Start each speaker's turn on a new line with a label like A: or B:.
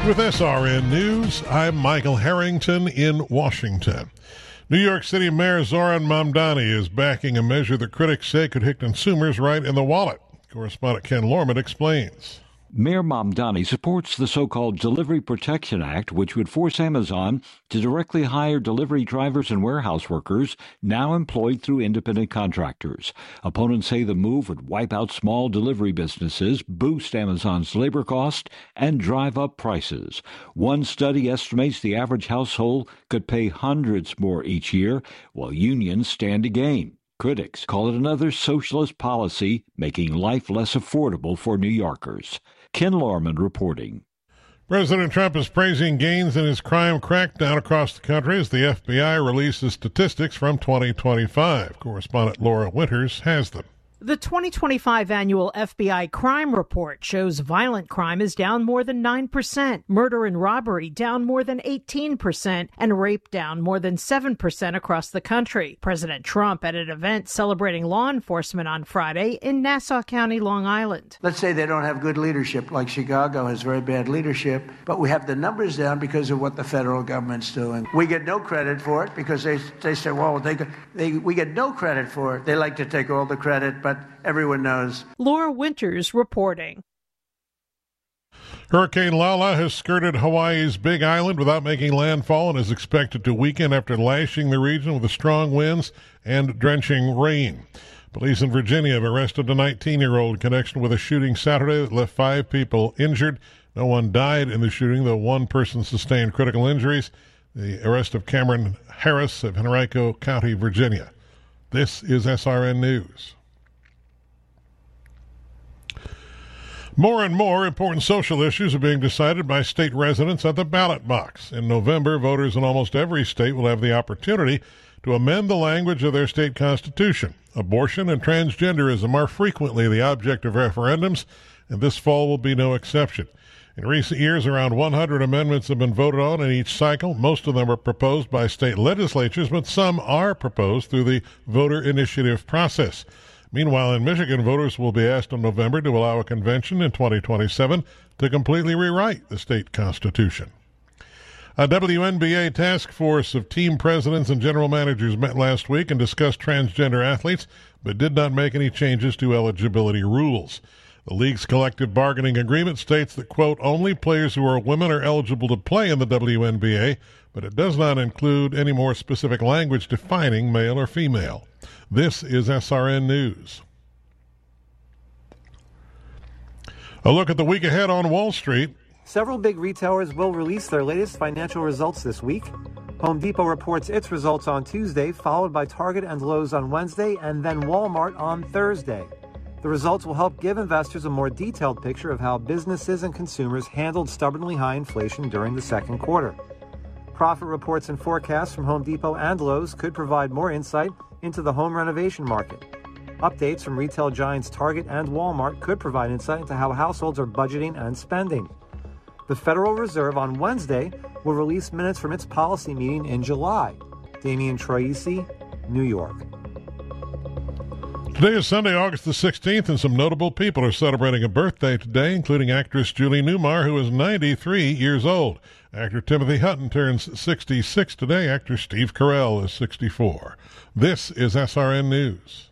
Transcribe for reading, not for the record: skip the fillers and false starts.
A: With SRN News, I'm Michael Harrington in Washington. New York City Mayor Zoran Mamdani is backing a measure that critics say could hit consumers right in the wallet. Correspondent Ken Lorman explains.
B: Mayor Mamdani supports the so-called Delivery Protection Act, which would force Amazon to directly hire delivery drivers and warehouse workers now employed through independent contractors. Opponents say the move would wipe out small delivery businesses, boost Amazon's labor cost, and drive up prices. One study estimates the average household could pay hundreds more each year, while unions stand to gain. Critics call it another socialist policy, making life less affordable for New Yorkers. Ken Lorman reporting.
A: President Trump is praising gains in his crime crackdown across the country as the FBI releases statistics from 2025. Correspondent Laura Winters has them.
C: The 2025 annual FBI crime report shows violent crime is down more than 9%, murder and robbery down more than 18%, and rape down more than 7% across the country. President Trump at an event celebrating law enforcement on Friday in Nassau County, Long Island.
D: Let's say they don't have good leadership, like Chicago has very bad leadership, but we have the numbers down because of what the federal government's doing. We get no credit for it because they say, well, we get no credit for it. They like to take all the credit, but everyone knows.
C: Laura Winters reporting.
A: Hurricane Lala has skirted Hawaii's Big Island without making landfall and is expected to weaken after lashing the region with strong winds and drenching rain. Police in Virginia have arrested a 19-year-old in connection with a shooting Saturday that left 5 people injured. No one died in the shooting, though one person sustained critical injuries. The arrest of Cameron Harris of Henrico County, Virginia. This is SRN News. More and more important social issues are being decided by state residents at the ballot box. In November, voters in almost every state will have the opportunity to amend the language of their state constitution. Abortion and transgenderism are frequently the object of referendums, and this fall will be no exception. In recent years, around 100 amendments have been voted on in each cycle. Most of them are proposed by state legislatures, but some are proposed through the voter initiative process. Meanwhile, in Michigan, voters will be asked in November to allow a convention in 2027 to completely rewrite the state constitution. A WNBA task force of team presidents and general managers met last week and discussed transgender athletes, but did not make any changes to eligibility rules. The league's collective bargaining agreement states that, quote, only players who are women are eligible to play in the WNBA, but it does not include any more specific language defining male or female. This is SRN News. A look at the week ahead on Wall Street.
E: Several big retailers will release their latest financial results this week. Home Depot reports its results on Tuesday, followed by Target and Lowe's on Wednesday, and then Walmart on Thursday. The results will help give investors a more detailed picture of how businesses and consumers handled stubbornly high inflation during the second quarter. Profit reports and forecasts from Home Depot and Lowe's could provide more insight into the home renovation market. Updates from retail giants Target and Walmart could provide insight into how households are budgeting and spending. The Federal Reserve on Wednesday will release minutes from its policy meeting in July. Damian Troisi, New York.
A: Today is Sunday, August the 16th, and some notable people are celebrating a birthday today, including actress Julie Newmar, who is 93 years old. Actor Timothy Hutton turns 66 today. Actor Steve Carell is 64. This is SRN News.